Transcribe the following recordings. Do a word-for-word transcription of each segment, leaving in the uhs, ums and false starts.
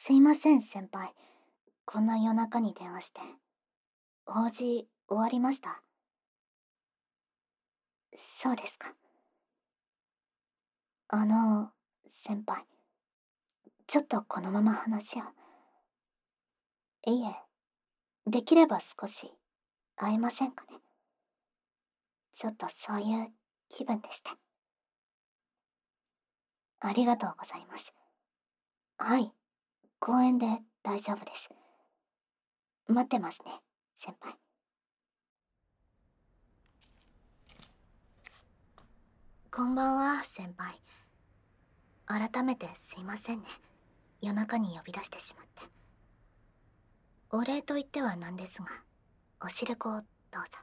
すいません、先輩。こんな夜中に電話して。法事終わりました？そうですか。あの、先輩。ちょっとこのまま話を。いいえ、できれば少し会えませんかね。ちょっとそういう気分でして。ありがとうございます。はい、公園で大丈夫です。待ってますね、先輩。こんばんは、先輩。改めてすいませんね。夜中に呼び出してしまって。お礼と言ってはなんですが、おしるこをどうぞ。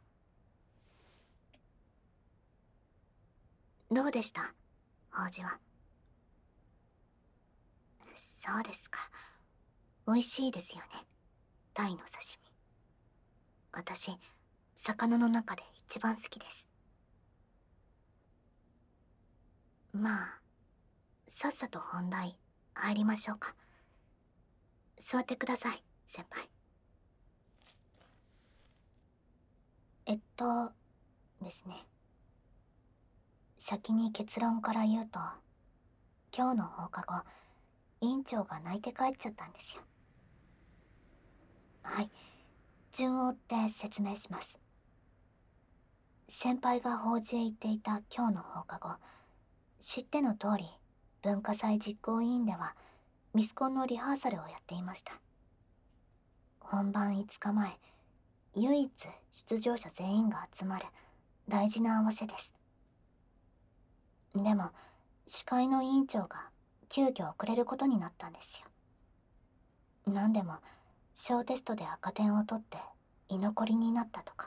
どうでした、法事は？そうですか。美味しいですよね、タイの刺身。私、魚の中で一番好きです。まあ、さっさと本題入りましょうか。座ってください、先輩。えっとですね。先に結論から言うと、今日の放課後、委員長が泣いて帰っちゃったんですよ。はい、順を追って説明します。先輩が法事へ行っていた今日の放課後、知っての通り、文化祭実行委員ではミスコンのリハーサルをやっていました。本番いつかまえ、唯一出場者全員が集まる大事な合わせです。でも、司会の委員長が急遽遅れることになったんですよ。なんでも、小テストで赤点を取って居残りになったとか。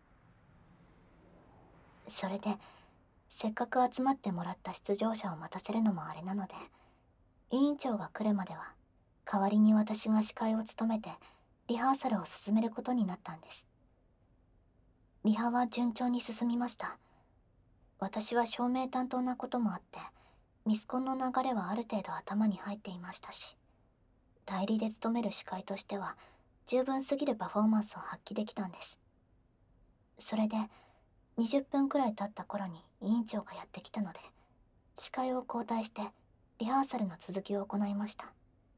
それで、せっかく集まってもらった出場者を待たせるのもあれなので、委員長が来るまでは代わりに私が司会を務めてリハーサルを進めることになったんです。リハは順調に進みました。私は照明担当なこともあってミスコンの流れはある程度頭に入っていましたし、代理で務める司会としては十分すぎるパフォーマンスを発揮できたんです。それでにじゅっぷんくらい経った頃に委員長がやってきたので、司会を交代してリハーサルの続きを行いました。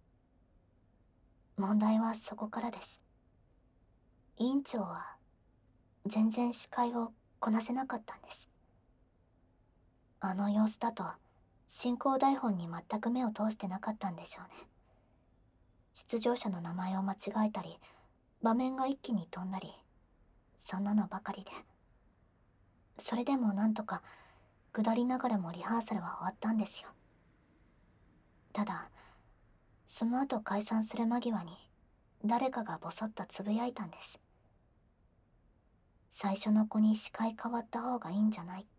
問題はそこからです。委員長は全然司会をこなせなかったんです。あの様子だと進行台本に全く目を通してなかったんでしょうね。出場者の名前を間違えたり、場面が一気に飛んだり、そんなのばかりで。それでもなんとか下りながらもリハーサルは終わったんですよ。ただ、その後解散する間際に誰かがボソッとつぶやいたんです。最初の子に司会変わった方がいいんじゃないって。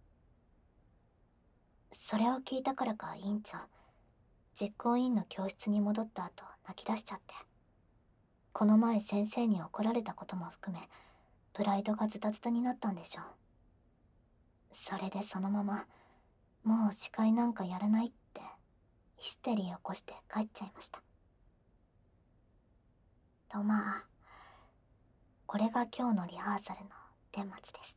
それを聞いたからか委員長、実行委員の教室に戻った後泣き出しちゃって。この前先生に怒られたことも含め、プライドがズタズタになったんでしょう。それでそのまま、もう司会なんかやらないってヒステリー起こして帰っちゃいました。とまあ、これが今日のリハーサルの顛末です。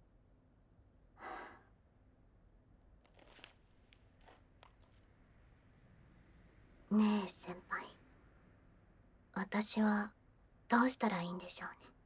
ねえ先輩、私はどうしたらいいんでしょうね。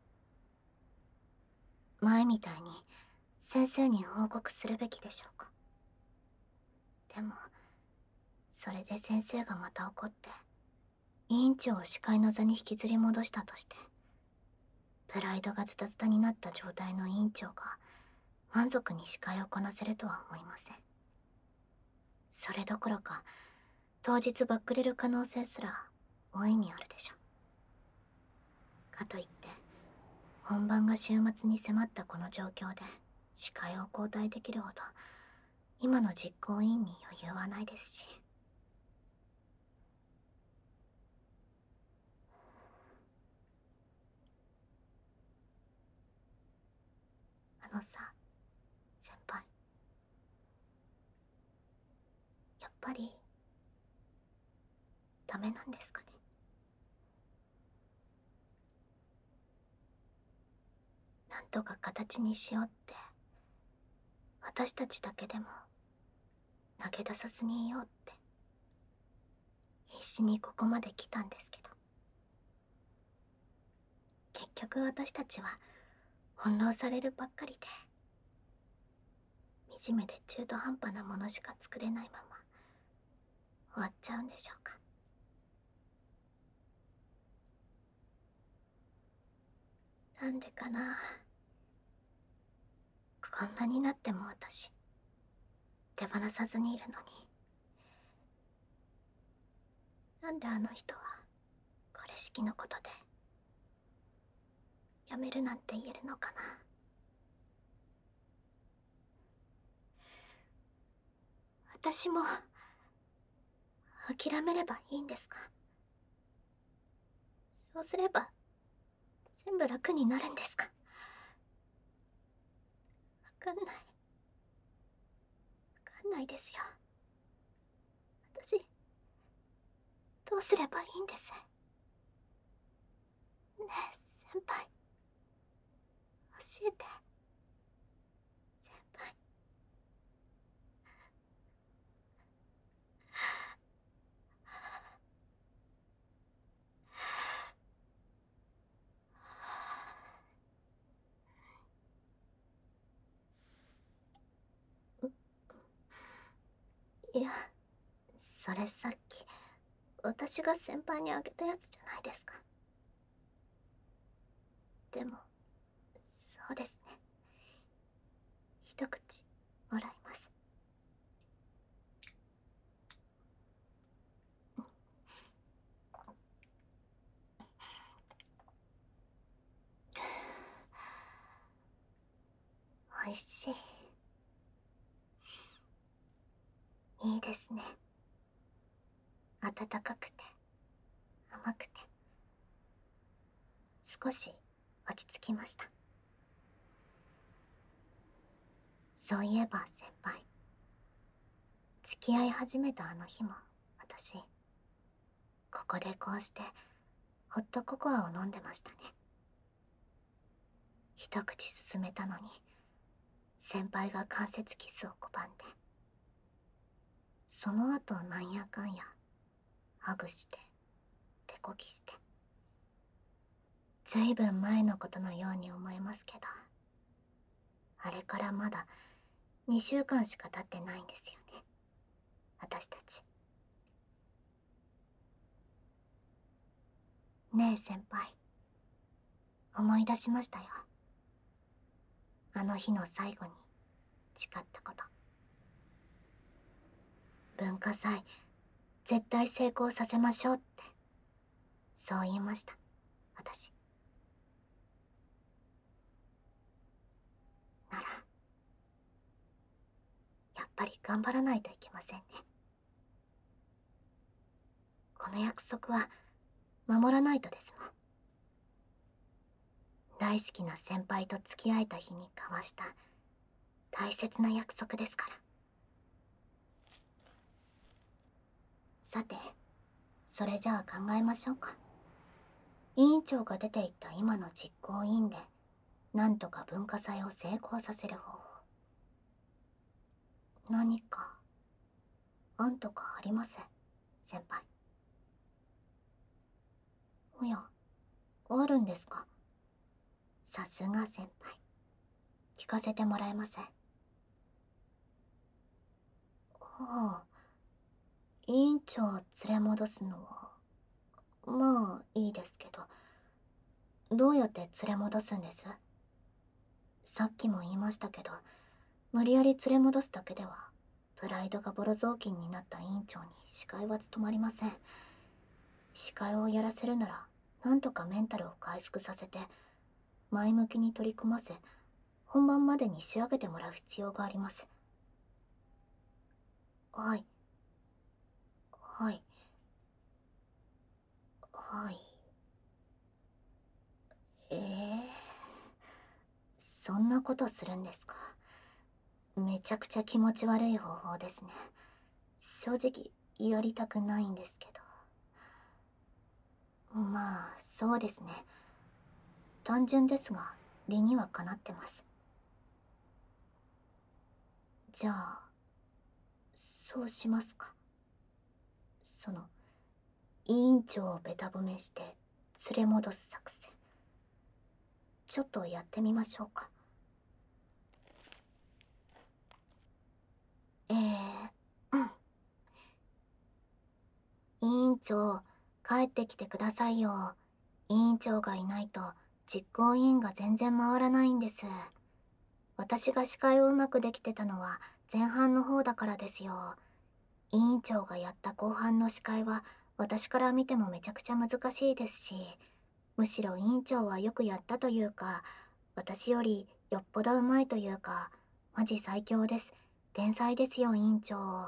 前みたいに先生に報告するべきでしょうか。でも、それで先生がまた怒って委員長を司会の座に引きずり戻したとして、プライドがズタズタになった状態の委員長が満足に司会をこなせるとは思いません。それどころか当日バックれる可能性すら大いにあるでしょう。かといって本番が週末に迫ったこの状況で司会を交代できるほど今の実行委員に余裕はないですし。あのさ、先輩、やっぱりダメなんですかね。なんとか形にしようって私たちだけでも投げ出さずにいようって必死にここまで来たんですけど、結局私たちは翻弄されるばっかりで、惨めで中途半端なものしか作れないまま終わっちゃうんでしょうか。なんでかな。こんなになっても私手放さずにいるのに、なんであの人はこれしきのことでやめるなんて言えるのかな。私も諦めればいいんですか？そうすれば全部楽になるんですか？わかんない。わかんないですよ。私どうすればいいんです？ねえ先輩、教えて。先輩。いや、それさっき私が先輩にあげたやつじゃないですか。でもそうですね、一口もらいます。おいしい。いいですね。温かくて甘くて、少し落ち着きました。そういえば先輩、付き合い始めたあの日も私ここでこうしてホットココアを飲んでましたね。一口進めたのに先輩が関節キスを拒んで、その後なんやかんやハグして手こきして、ずいぶん前のことのように思えますけど、あれからまだにしゅうかんしか経ってないんですよね、私たち。ねえ先輩、思い出しましたよ。あの日の最後に誓ったこと。文化祭絶対成功させましょうって、そう言いました、私。ならやっぱり頑張らないといけませんね。この約束は守らないとですもん。大好きな先輩と付き合えた日に交わした大切な約束ですから。さて、それじゃあ考えましょうか。委員長が出ていった今の実行委員でなんとか文化祭を成功させる方法、何か案とかありません先輩？おや、あるんですか？さすが先輩、聞かせてもらえません？はあ、委員長を連れ戻すのはまあいいですけど、どうやって連れ戻すんです？さっきも言いましたけど、無理やり連れ戻すだけではプライドがボロ雑巾になった委員長に視界は務まりません。司会をやらせるならなんとかメンタルを回復させて前向きに取り組ませ、本番までに仕上げてもらう必要があります。はい。はい。はい。ええ、そんなことするんですか？めちゃくちゃ気持ち悪い方法ですね。正直やりたくないんですけど。 まあ、そうですね。単純ですが、理にはかなってます。じゃあ、そうしますか。その、委員長をベタ褒めして連れ戻す作戦。ちょっとやってみましょうか。えー、うん。委員長、帰ってきてくださいよ。委員長がいないと実行委員が全然回らないんです。私が司会をうまくできてたのは前半の方だからですよ。委員長がやった後半の司会は私から見てもめちゃくちゃ難しいですし、むしろ委員長はよくやったというか、私よりよっぽどうまいというか、マジ最強です。天才ですよ、委員長。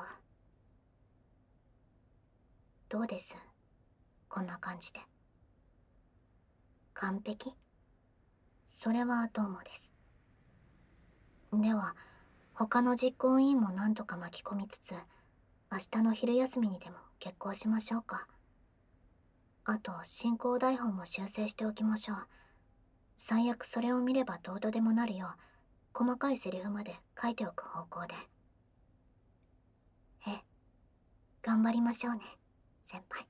どうです？こんな感じで。完璧？それはどうもです。では、他の実行委員も何とか巻き込みつつ、明日の昼休みにでも決行しましょうか。あと、進行台本も修正しておきましょう。最悪それを見ればどうとでもなるよう、細かいセリフまで書いておく方向で。ええ、頑張りましょうね、先輩。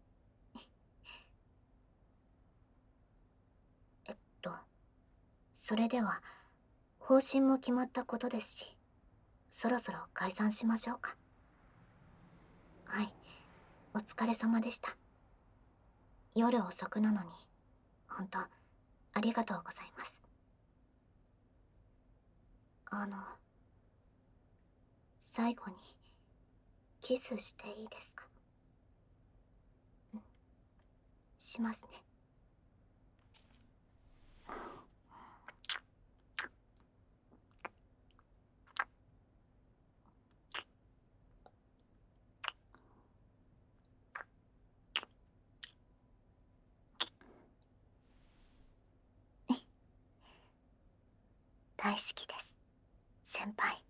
えっと、それでは、方針も決まったことですし、そろそろ解散しましょうか。はい、お疲れ様でした。夜遅くなのに、本当ありがとうございます。あの、最後に、キスしていいですか？うん、しますね。大好きです、先輩。